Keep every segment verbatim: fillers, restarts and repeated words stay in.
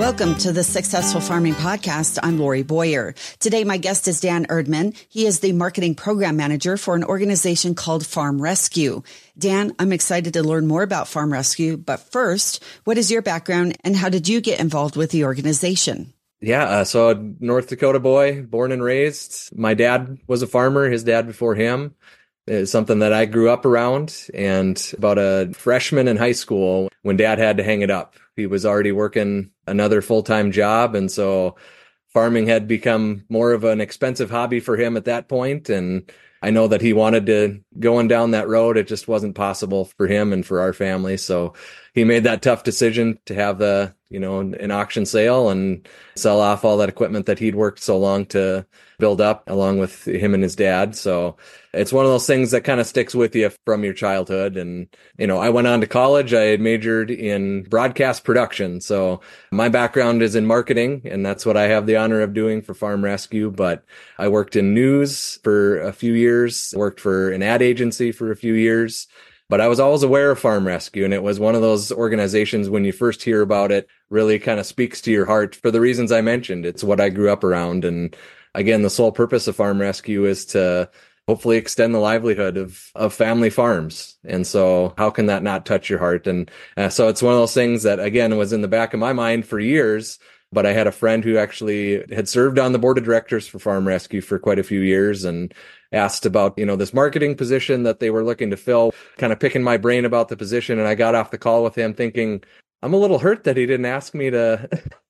Welcome to the Successful Farming Podcast. I'm Lori Boyer. Today, my guest is Dan Erdman. He is the marketing program manager for an organization called Farm Rescue. Dan, I'm excited to learn more about Farm Rescue, but first, what is your background and how did you get involved with the organization? Yeah, uh, so a North Dakota boy, born and raised. My dad was a farmer, his dad before him. It's something that I grew up around, and about a freshman in high school when dad had to hang it up. He was already working another full-time job, and so farming had become more of an expensive hobby for him at that point. And I know that he wanted to going down that road. It just wasn't possible for him and for our family. So he made that tough decision to have the, you know, an auction sale and sell off all that equipment that he'd worked so long to build up along with him and his dad. So it's one of those things that kind of sticks with you from your childhood. And, you know, I went on to college. I had majored in broadcast production. So my background is in marketing, and that's what I have the honor of doing for Farm Rescue. But I worked in news for a few years, worked for an ad agency for a few years. But I was always aware of Farm Rescue, and it was one of those organizations when you first hear about it really kind of speaks to your heart for the reasons I mentioned. It's what I grew up around. And again, the sole purpose of Farm Rescue is to hopefully extend the livelihood of, of family farms. And so how can that not touch your heart? And uh, so it's one of those things that, again, was in the back of my mind for years. But I had a friend who actually had served on the board of directors for Farm Rescue for quite a few years and asked about, you know, this marketing position that they were looking to fill, kind of picking my brain about the position. And I got off the call with him thinking, I'm a little hurt that he didn't ask me to,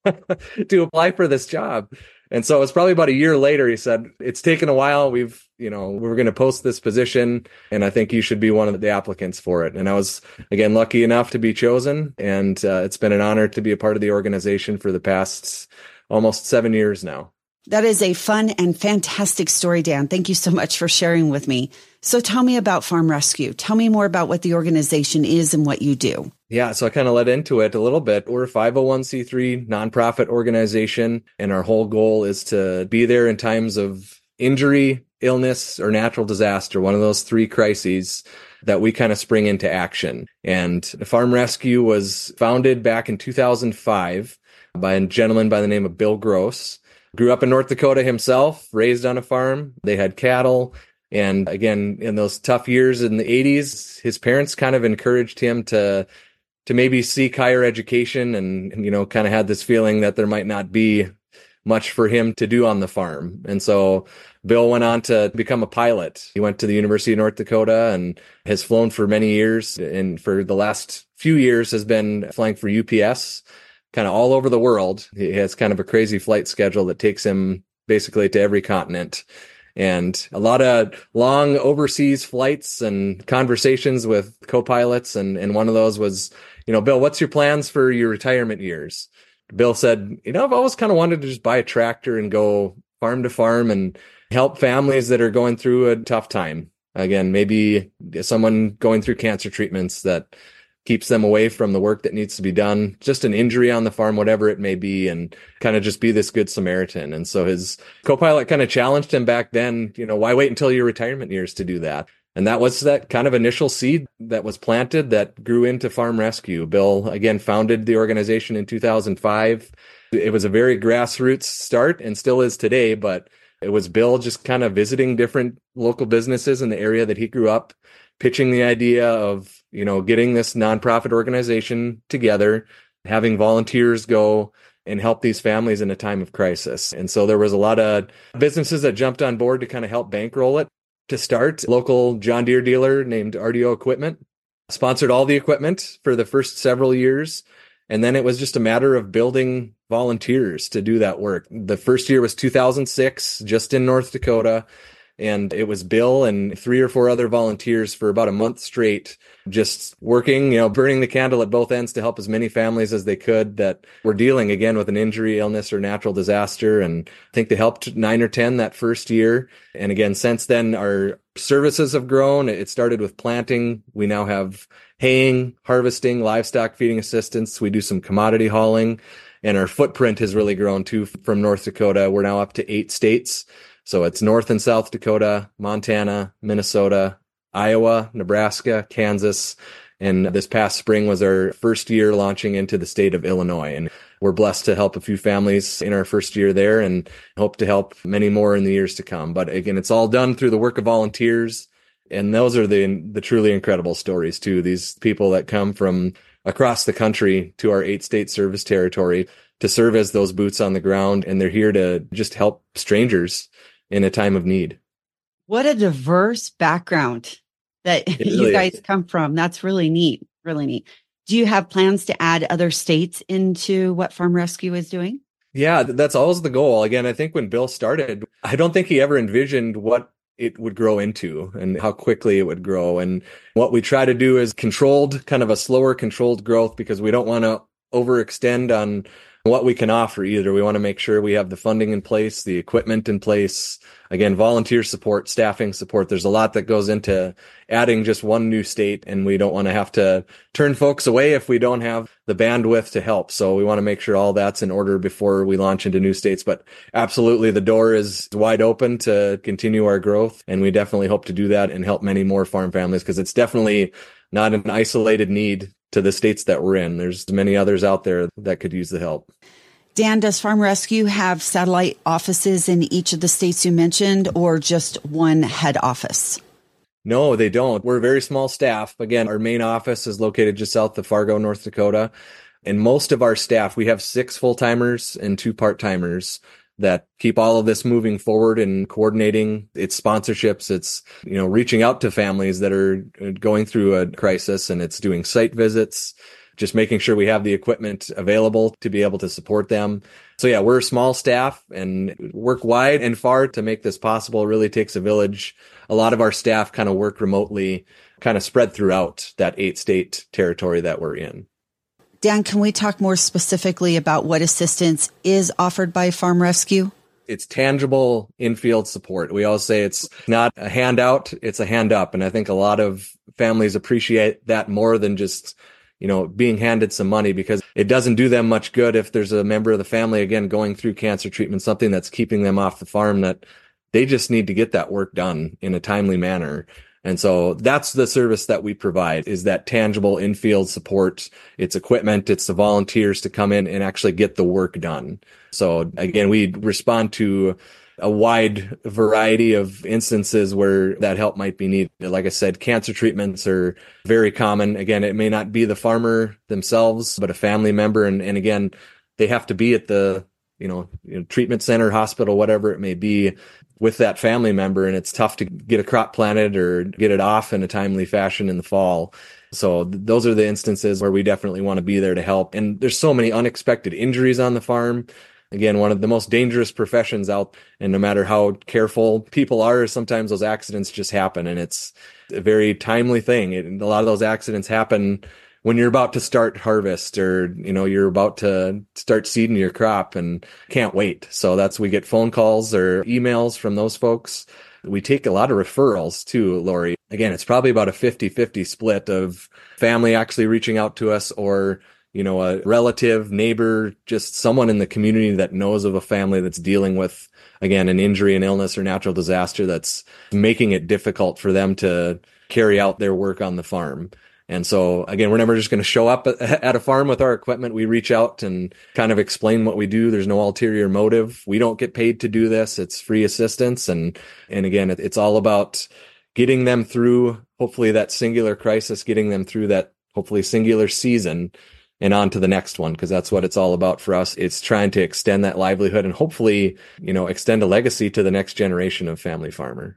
to apply for this job. And so it was probably about a year later, he said, it's taken a while. We've, you know, we're going to post this position, and I think you should be one of the applicants for it. And I was, again, lucky enough to be chosen. And uh, it's been an honor to be a part of the organization for the past almost seven years now. That is a fun and fantastic story, Dan. Thank you so much for sharing with me. So tell me about Farm Rescue. Tell me more about what the organization is and what you do. Yeah, so I kind of led into it a little bit. We're a five oh one c three nonprofit organization, and our whole goal is to be there in times of injury, illness, or natural disaster, one of those three crises that we kind of spring into action. And Farm Rescue was founded back in two thousand five by a gentleman by the name of Bill Gross. Grew up in North Dakota himself, raised on a farm. They had cattle. And again, in those tough years in the eighties, his parents kind of encouraged him to to maybe seek higher education, and, you know, kind of had this feeling that there might not be much for him to do on the farm. And so Bill went on to become a pilot. He went to the University of North Dakota and has flown for many years. And for the last few years has been flying for U P S, kind of all over the world. He has kind of a crazy flight schedule that takes him basically to every continent. And a lot of long overseas flights and conversations with co-pilots. And, and one of those was, you know, Bill, what's your plans for your retirement years? Bill said, you know, I've always kind of wanted to just buy a tractor and go farm to farm and help families that are going through a tough time. Again, maybe someone going through cancer treatments that keeps them away from the work that needs to be done, just an injury on the farm, whatever it may be, and kind of just be this good Samaritan. And so his co-pilot kind of challenged him back then, you know, why wait until your retirement years to do that? And that was that kind of initial seed that was planted that grew into Farm Rescue. Bill, again, founded the organization in two thousand five. It was a very grassroots start and still is today, but it was Bill just kind of visiting different local businesses in the area that he grew up, pitching the idea of, you know, getting this nonprofit organization together, having volunteers go and help these families in a time of crisis. And so there was a lot of businesses that jumped on board to kind of help bankroll it. To start, local John Deere dealer named R D O Equipment sponsored all the equipment for the first several years. And then it was just a matter of building volunteers to do that work. The first year was two thousand six, just in North Dakota. And it was Bill and three or four other volunteers for about a month straight, just working, you know, burning the candle at both ends to help as many families as they could that were dealing again with an injury, illness, or natural disaster. And I think they helped nine or ten that first year. And again, since then, our services have grown. It started with planting. We now have haying, harvesting, livestock feeding assistance. We do some commodity hauling. And our footprint has really grown too from North Dakota. We're now up to eight states. So it's North and South Dakota, Montana, Minnesota, Iowa, Nebraska, Kansas, And this past spring was our first year launching into the state of Illinois. And we're blessed to help a few families in our first year there and hope to help many more in the years to come. But again, it's all done through the work of volunteers. And those are the the truly incredible stories too. These people that come from across the country to our eight state service territory to serve as those boots on the ground. And they're here to just help strangers in a time of need. What a diverse background that It you really guys is. come from. That's really neat. Really neat. Do you have plans to add other states into what Farm Rescue is doing? Yeah, th- that's always the goal. Again, I think when Bill started, I don't think he ever envisioned what it would grow into and how quickly it would grow. And what we try to do is controlled, kind of a slower controlled growth, because we don't want to overextend on what we can offer either. We want to make sure we have the funding in place, the equipment in place. Again, volunteer support, staffing support. There's a lot that goes into adding just one new state, and we don't want to have to turn folks away if we don't have the bandwidth to help. So we want to make sure all that's in order before we launch into new states. But absolutely, the door is wide open to continue our growth, and we definitely hope to do that and help many more farm families, because it's definitely not an isolated need to the states that we're in. There's many others out there that could use the help. Dan, does Farm Rescue have satellite offices in each of the states you mentioned, or just one head office? No, they don't. We're a very small staff. Again, our main office is located just south of Fargo, North Dakota. And most of our staff, we have six full-timers and two part-timers that keep all of this moving forward and coordinating its sponsorships. It's, you know, reaching out to families that are going through a crisis, and it's doing site visits, just making sure we have the equipment available to be able to support them. So yeah, we're a small staff and work wide and far to make this possible. It really takes a village. A lot of our staff kind of work remotely, kind of spread throughout that eight state territory that we're in. Dan, can we talk more specifically about what assistance is offered by Farm Rescue? It's tangible in-field support. We always say it's not a handout, it's a hand up. And I think a lot of families appreciate that more than just, you know, being handed some money, because it doesn't do them much good if there's a member of the family, again, going through cancer treatment, something that's keeping them off the farm, that they just need to get that work done in a timely manner. And so that's the service that we provide, is that tangible in-field support. It's equipment, it's the volunteers to come in and actually get the work done. So again, we respond to a wide variety of instances where that help might be needed. Like I said, cancer treatments are very common. Again, it may not be the farmer themselves, but a family member. And, and again, they have to be at the, you know, you know, treatment center, hospital, whatever it may be, with that family member. And it's tough to get a crop planted or get it off in a timely fashion in the fall. So th- those are the instances where we definitely want to be there to help. And there's so many unexpected injuries on the farm. Again, one of the most dangerous professions out, and no matter how careful people are, sometimes those accidents just happen, and it's a very timely thing. It, a lot of those accidents happen when you're about to start harvest, or, you know, you're about to start seeding your crop and can't wait. So that's, we get phone calls or emails from those folks. We take a lot of referrals too, Lori. Again, it's probably about a fifty-fifty split of family actually reaching out to us, or, you know, a relative, neighbor, just someone in the community that knows of a family that's dealing with, again, an injury, an illness, or natural disaster that's making it difficult for them to carry out their work on the farm. And so, again, we're never just going to show up at a farm with our equipment. We reach out and kind of explain what we do. There's no ulterior motive. We don't get paid to do this. It's free assistance. And, and again, it, it's all about getting them through, hopefully, that singular crisis, getting them through that, hopefully, singular season and on to the next one, because that's what it's all about for us. It's trying to extend that livelihood and hopefully, you know, extend a legacy to the next generation of family farmer.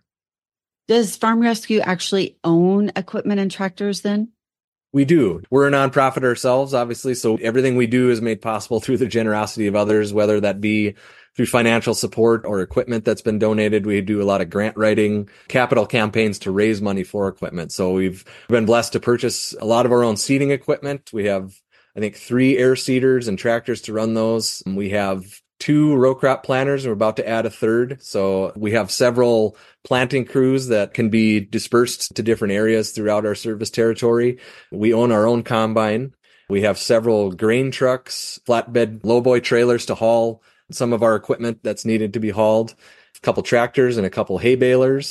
Does Farm Rescue actually own equipment and tractors then? We do. We're a nonprofit ourselves, obviously, so everything we do is made possible through the generosity of others, whether that be through financial support or equipment that's been donated. We do a lot of grant writing, capital campaigns to raise money for equipment. So we've been blessed to purchase a lot of our own seeding equipment. We have, I think, three air seeders and tractors to run those. We have two row crop planters, and we're about to add a third. So we have several planting crews that can be dispersed to different areas throughout our service territory. We own our own combine. We have several grain trucks, flatbed lowboy trailers to haul some of our equipment that's needed to be hauled, a couple tractors and a couple hay balers.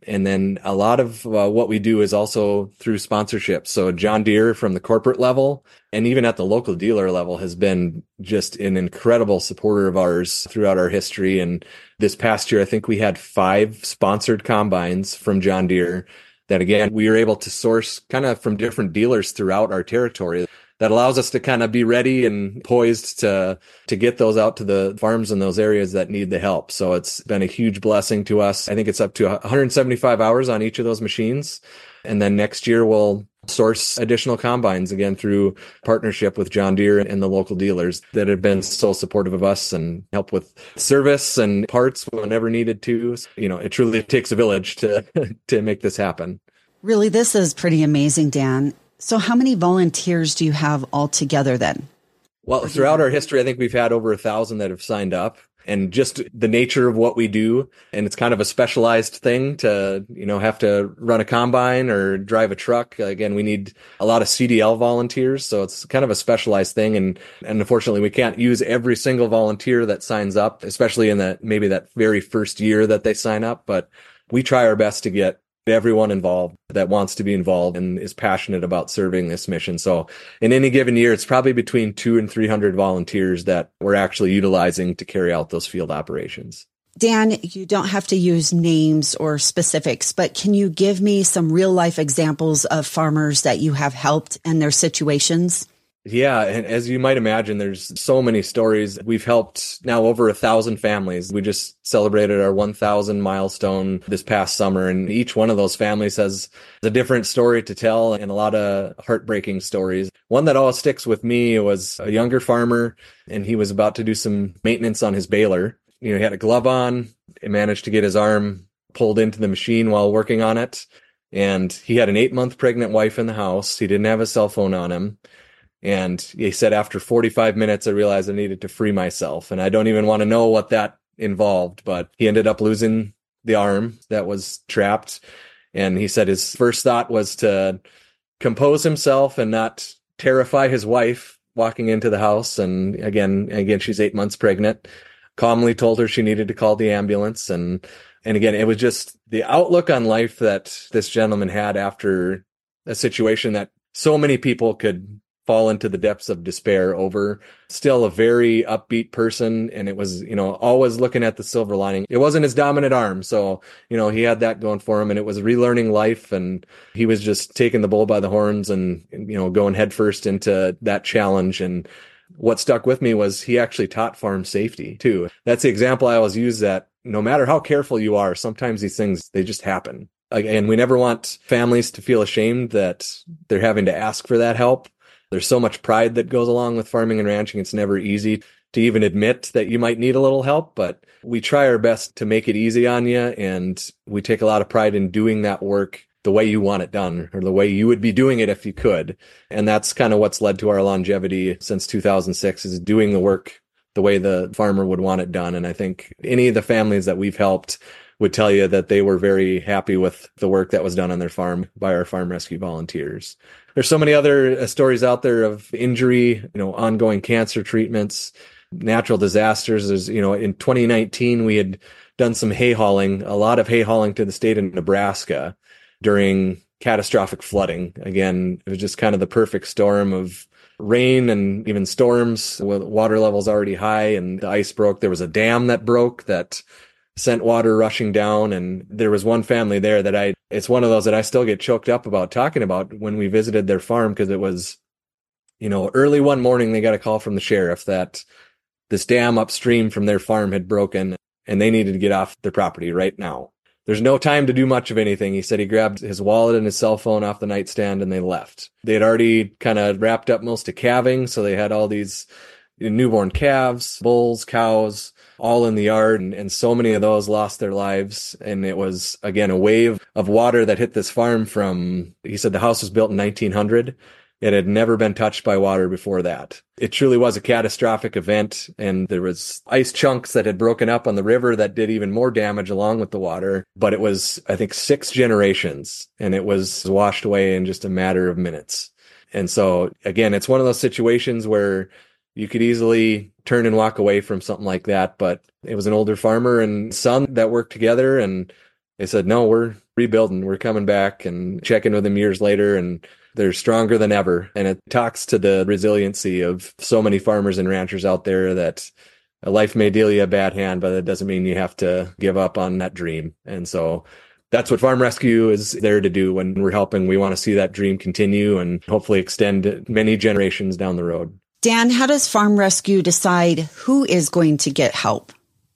And then a lot of uh, what we do is also through sponsorships. So John Deere from the corporate level and even at the local dealer level has been just an incredible supporter of ours throughout our history. And this past year, I think we had five sponsored combines from John Deere that, again, we were able to source kind of from different dealers throughout our territory. That allows us to kind of be ready and poised to to get those out to the farms in those areas that need the help. So it's been a huge blessing to us. I think it's up to one hundred seventy-five hours on each of those machines. And then next year we'll source additional combines again through partnership with John Deere and the local dealers that have been so supportive of us and help with service and parts whenever needed to. You know, it truly takes a village to to make this happen. Really, this is pretty amazing, Dan. So how many volunteers do you have altogether then? Well, throughout our history, I think we've had over a thousand that have signed up, and just the nature of what we do. And it's kind of a specialized thing to, you know, have to run a combine or drive a truck. Again, we need a lot of C D L volunteers. So it's kind of a specialized thing. And, and unfortunately, we can't use every single volunteer that signs up, especially in that, maybe that very first year that they sign up. But we try our best to get everyone involved that wants to be involved and is passionate about serving this mission. So in any given year, it's probably between two and three hundred volunteers that we're actually utilizing to carry out those field operations. Dan, you don't have to use names or specifics, but can you give me some real life examples of farmers that you have helped and their situations? Yeah, and as you might imagine, there's so many stories. We've helped now over a thousand families. We just celebrated our one thousand milestone this past summer, and each one of those families has a different story to tell and a lot of heartbreaking stories. One that always sticks with me was a younger farmer, and he was about to do some maintenance on his baler. You know, he had a glove on, and managed to get his arm pulled into the machine while working on it, and he had an eight-month pregnant wife in the house. He didn't have a cell phone on him. And he said, after forty-five minutes, I realized I needed to free myself. And I don't even want to know what that involved, but he ended up losing the arm that was trapped. And he said his first thought was to compose himself and not terrify his wife walking into the house. And again, again, she's eight months pregnant, calmly told her she needed to call the ambulance. And, and again, it was just the outlook on life that this gentleman had after a situation that so many people could fall into the depths of despair over. Still a very upbeat person. And it was, you know, always looking at the silver lining. It wasn't his dominant arm. So, you know, he had that going for him, and it was relearning life. And he was just taking the bull by the horns and, you know, going headfirst into that challenge. And what stuck with me was he actually taught farm safety too. That's the example I always use, that no matter how careful you are, sometimes these things, they just happen. And we never want families to feel ashamed that they're having to ask for that help. There's so much pride that goes along with farming and ranching. It's never easy to even admit that you might need a little help, but we try our best to make it easy on you. And we take a lot of pride in doing that work the way you want it done, or the way you would be doing it if you could. And that's kind of what's led to our longevity since two thousand six, is doing the work the way the farmer would want it done. And I think any of the families that we've helped would tell you that they were very happy with the work that was done on their farm by our farm rescue volunteers. There's so many other uh, stories out there of injury, you know, ongoing cancer treatments, natural disasters. There's, you know, in twenty nineteen, we had done some hay hauling, a lot of hay hauling to the state of Nebraska during catastrophic flooding. Again, it was just kind of the perfect storm of rain and even storms with water levels already high, and the ice broke. There was a dam that broke that sent water rushing down. And there was one family there that I, it's one of those that I still get choked up about talking about when we visited their farm, because it was, you know, early one morning, they got a call from the sheriff that this dam upstream from their farm had broken and they needed to get off their property right now. There's no time to do much of anything. He said he grabbed his wallet and his cell phone off the nightstand and they left. They had already kind of wrapped up most of calving. So they had all these newborn calves, bulls, cows, all in the yard. And, and so many of those lost their lives. And it was, again, a wave of water that hit this farm from, he said the house was built in nineteen hundred. It had never been touched by water before that. It truly was a catastrophic event. And there was ice chunks that had broken up on the river that did even more damage along with the water. But it was, I think, six generations, and it was washed away in just a matter of minutes. And so, again, it's one of those situations where you could easily turn and walk away from something like that. But it was an older farmer and son that worked together, and they said, no, we're rebuilding. We're coming back and checking with them years later, and they're stronger than ever. And it talks to the resiliency of so many farmers and ranchers out there that life may deal you a bad hand, but it doesn't mean you have to give up on that dream. And so that's what Farm Rescue is there to do. When we're helping, we want to see that dream continue and hopefully extend many generations down the road. Dan, how does Farm Rescue decide who is going to get help?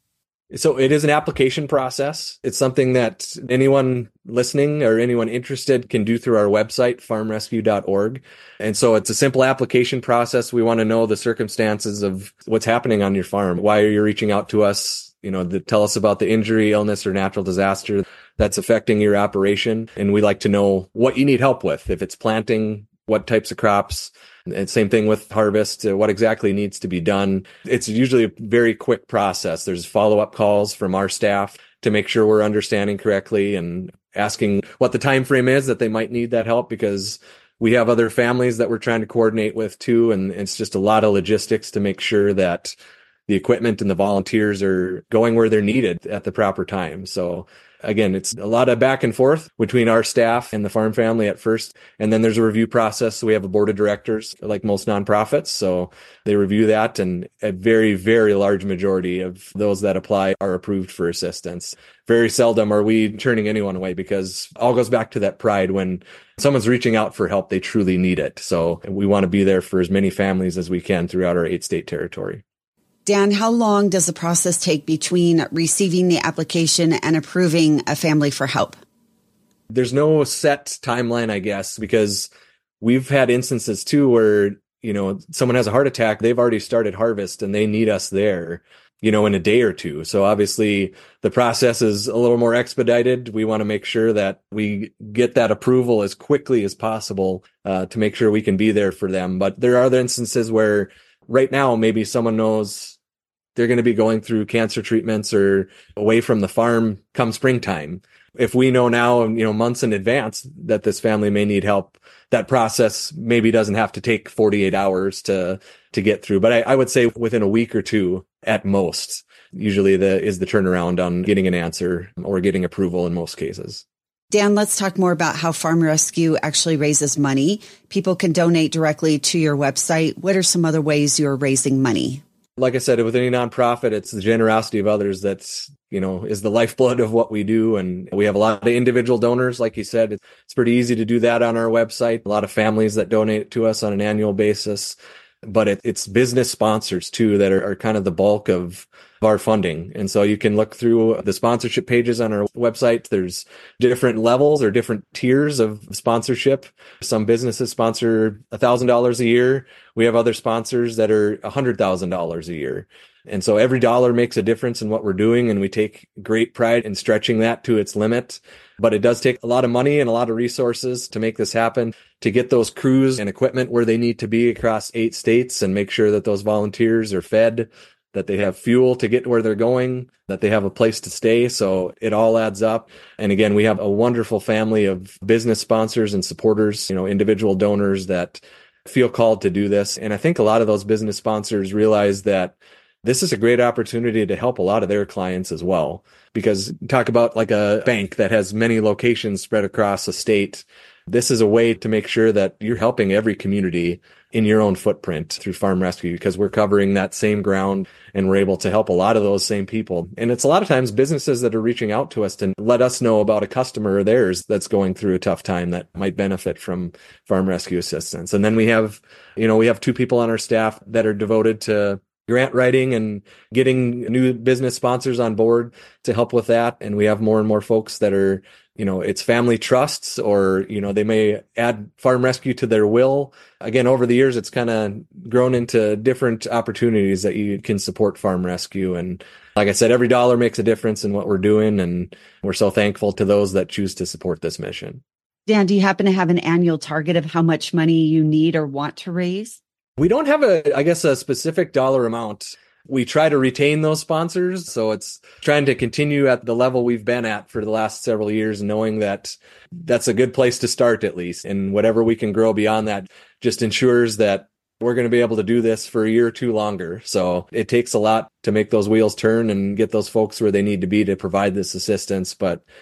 So it is an application process. It's something that anyone listening or anyone interested can do through our website, farm rescue dot org. And so it's a simple application process. We want to know the circumstances of what's happening on your farm. Why are you reaching out to us? You know, to tell us about the injury, illness, or natural disaster that's affecting your operation. And we like to know what you need help with. If it's planting, what types of crops. And same thing with harvest, uh, what exactly needs to be done. It's usually a very quick process. There's follow-up calls from our staff to make sure we're understanding correctly and asking what the time frame is that they might need that help, because we have other families that we're trying to coordinate with too. And it's just a lot of logistics to make sure that the equipment and the volunteers are going where they're needed at the proper time. So again, it's a lot of back and forth between our staff and the farm family at first. And then there's a review process. So we have a board of directors, like most nonprofits. So they review that, and a very, very large majority of those that apply are approved for assistance. Very seldom are we turning anyone away, because it all goes back to that pride. When someone's reaching out for help, they truly need it. So we want to be there for as many families as we can throughout our eight state territory. Dan, how long does the process take between receiving the application and approving a family for help? There's no set timeline, I guess, because we've had instances too where, you know, someone has a heart attack, they've already started harvest and they need us there, you know, in a day or two. So obviously the process is a little more expedited. We want to make sure that we get that approval as quickly as possible uh, to make sure we can be there for them. But there are other instances where right now maybe someone knows they're going to be going through cancer treatments or away from the farm come springtime. If we know now, you know, months in advance that this family may need help, that process maybe doesn't have to take forty-eight hours to, to get through. But I, I would say within a week or two at most, usually the, is the turnaround on getting an answer or getting approval in most cases. Dan, let's talk more about how Farm Rescue actually raises money. People can donate directly to your website. What are some other ways you're raising money? Like I said, with any nonprofit, it's the generosity of others that's, you know, is the lifeblood of what we do. And we have a lot of individual donors. Like you said, it's pretty easy to do that on our website. A lot of families that donate to us on an annual basis. But it, it's business sponsors too that are, are kind of the bulk of our funding. And so you can look through the sponsorship pages on our website. There's different levels or different tiers of sponsorship. Some businesses sponsor one thousand dollars a year. We have other sponsors that are one hundred thousand dollars a year. And so every dollar makes a difference in what we're doing. And we take great pride in stretching that to its limit. But it does take a lot of money and a lot of resources to make this happen, to get those crews and equipment where they need to be across eight states and make sure that those volunteers are fed, that they have fuel to get where they're going, that they have a place to stay. So it all adds up. And again, we have a wonderful family of business sponsors and supporters, you know, individual donors that feel called to do this. And I think a lot of those business sponsors realize that this is a great opportunity to help a lot of their clients as well. Because talk about like a bank that has many locations spread across a state. This is a way to make sure that you're helping every community in your own footprint through Farm Rescue, because we're covering that same ground and we're able to help a lot of those same people. And it's a lot of times businesses that are reaching out to us to let us know about a customer of theirs that's going through a tough time that might benefit from Farm Rescue assistance. And then we have, you know, we have two people on our staff that are devoted to grant writing and getting new business sponsors on board to help with that. And we have more and more folks that are, you know, it's family trusts, or, you know, they may add Farm Rescue to their will. Again, over the years, it's kind of grown into different opportunities that you can support Farm Rescue. And like I said, every dollar makes a difference in what we're doing. And we're so thankful to those that choose to support this mission. Dan, do you happen to have an annual target of how much money you need or want to raise? We don't have a, I guess, a specific dollar amount. We try to retain those sponsors. So it's trying to continue at the level we've been at for the last several years, knowing that that's a good place to start at least. And whatever we can grow beyond that just ensures that we're going to be able to do this for a year or two longer. So it takes a lot to make those wheels turn and get those folks where they need to be to provide this assistance. But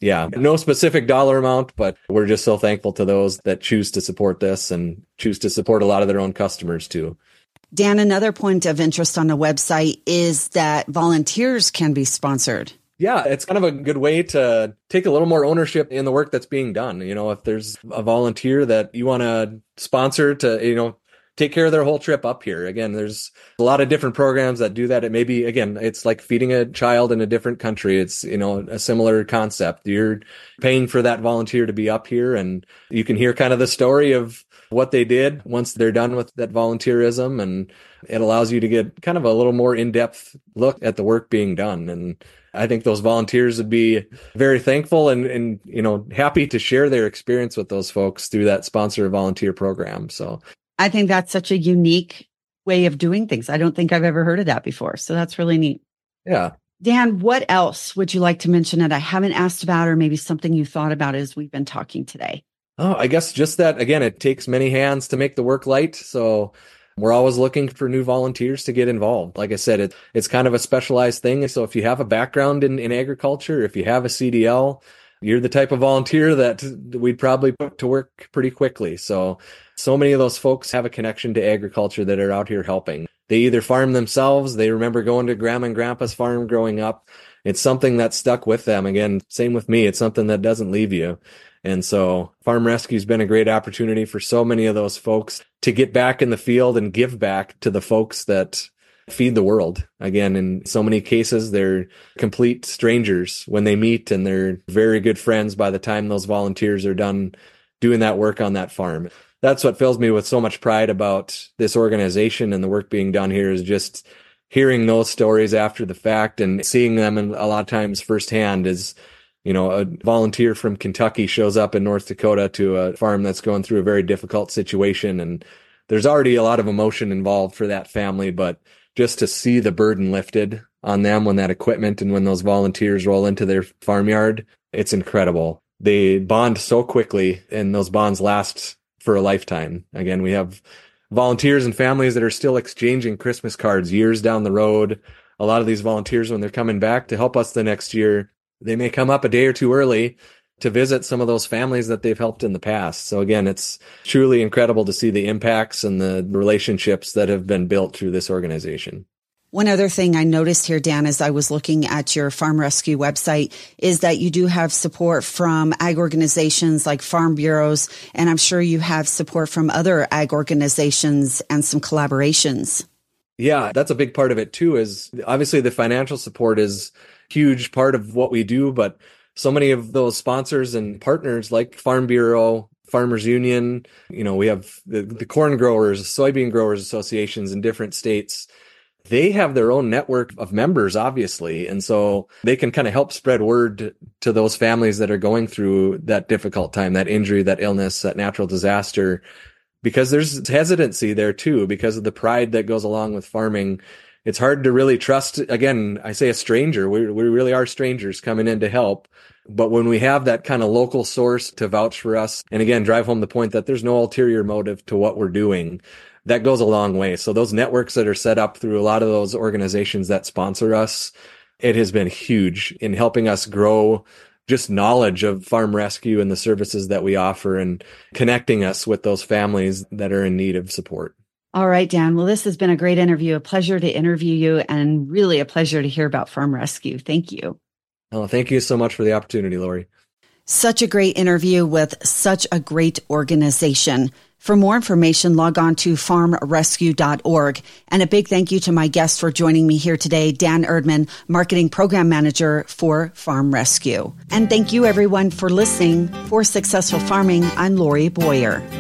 Yeah, no specific dollar amount, but we're just so thankful to those that choose to support this and choose to support a lot of their own customers too. Dan, another point of interest on the website is that volunteers can be sponsored. Yeah, it's kind of a good way to take a little more ownership in the work that's being done. You know, if there's a volunteer that you want to sponsor to, you know, take care of their whole trip up here. Again, there's a lot of different programs that do that. It may be, again, it's like feeding a child in a different country. It's, you know, a similar concept. You're paying for that volunteer to be up here, and you can hear kind of the story of what they did once they're done with that volunteerism. And it allows you to get kind of a little more in-depth look at the work being done. And I think those volunteers would be very thankful and, and, you know, happy to share their experience with those folks through that sponsor volunteer program. So I think that's such a unique way of doing things. I don't think I've ever heard of that before. So that's really neat. Yeah. Dan, what else would you like to mention that I haven't asked about, or maybe something you thought about as we've been talking today? Oh, I guess just that, again, it takes many hands to make the work light. So we're always looking for new volunteers to get involved. Like I said, it, it's kind of a specialized thing. So if you have a background in, in agriculture, if you have a C D L, you're the type of volunteer that we'd probably put to work pretty quickly. So, so many of those folks have a connection to agriculture that are out here helping. They either farm themselves, they remember going to grandma and grandpa's farm growing up. It's something that stuck with them. Again, same with me. It's something that doesn't leave you. And so Farm Rescue has been a great opportunity for so many of those folks to get back in the field and give back to the folks that feed the world. Again, in so many cases, they're complete strangers when they meet, and they're very good friends by the time those volunteers are done doing that work on that farm. That's what fills me with so much pride about this organization and the work being done here, is just hearing those stories after the fact and seeing them, and a lot of times firsthand, is, you know, a volunteer from Kentucky shows up in North Dakota to a farm that's going through a very difficult situation. And there's already a lot of emotion involved for that family, but just to see the burden lifted on them when that equipment and when those volunteers roll into their farmyard, it's incredible. They bond so quickly, and those bonds last for a lifetime. Again, we have volunteers and families that are still exchanging Christmas cards years down the road. A lot of these volunteers, when they're coming back to help us the next year, they may come up a day or two early to visit some of those families that they've helped in the past. So again, it's truly incredible to see the impacts and the relationships that have been built through this organization. One other thing I noticed here, Dan, as I was looking at your Farm Rescue website, is that you do have support from ag organizations like farm bureaus, and I'm sure you have support from other ag organizations and some collaborations. Yeah, that's a big part of it too, is obviously the financial support is a huge part of what we do, but so many of those sponsors and partners like Farm Bureau, Farmers Union, you know, we have the, the corn growers, soybean growers associations in different states. They have their own network of members, obviously. And so they can kind of help spread word to those families that are going through that difficult time, that injury, that illness, that natural disaster, because there's hesitancy there too, because of the pride that goes along with farming. It's hard to really trust, again, I say a stranger, we we really are strangers coming in to help. But when we have that kind of local source to vouch for us, and again, drive home the point that there's no ulterior motive to what we're doing, that goes a long way. So those networks that are set up through a lot of those organizations that sponsor us, it has been huge in helping us grow just knowledge of Farm Rescue and the services that we offer, and connecting us with those families that are in need of support. All right, Dan. Well, this has been a great interview, a pleasure to interview you, and really a pleasure to hear about Farm Rescue. Thank you. Oh, thank you so much for the opportunity, Lori. Such a great interview with such a great organization. For more information, log on to farm rescue dot org. And a big thank you to my guest for joining me here today, Dan Erdman, Marketing Program Manager for Farm Rescue. And thank you, everyone, for listening. For Successful Farming, I'm Lori Boyer.